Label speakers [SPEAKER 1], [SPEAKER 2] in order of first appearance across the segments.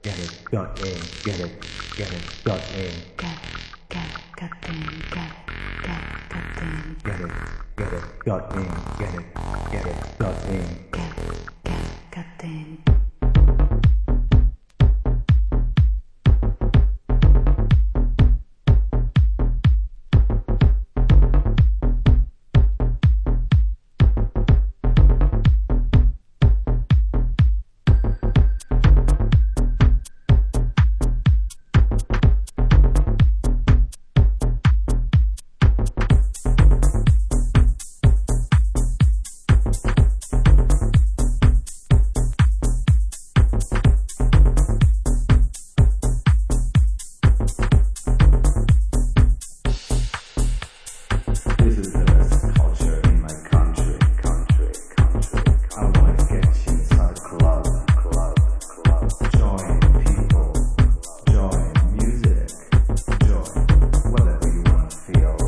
[SPEAKER 1] get it, dot in, get it, dot in,
[SPEAKER 2] Got in,
[SPEAKER 1] get it, dot in, get it, dot in.
[SPEAKER 2] got in.
[SPEAKER 1] This is the best culture in my country. I wanna get inside club. Join people, join music, join whatever you wanna feel.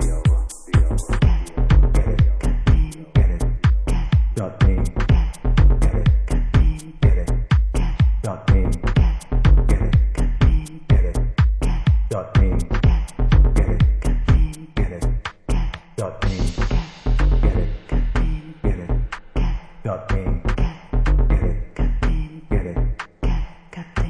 [SPEAKER 1] Get it, dot in, get it, dot in, get it, dot in, get it, dot in, get it, dot in.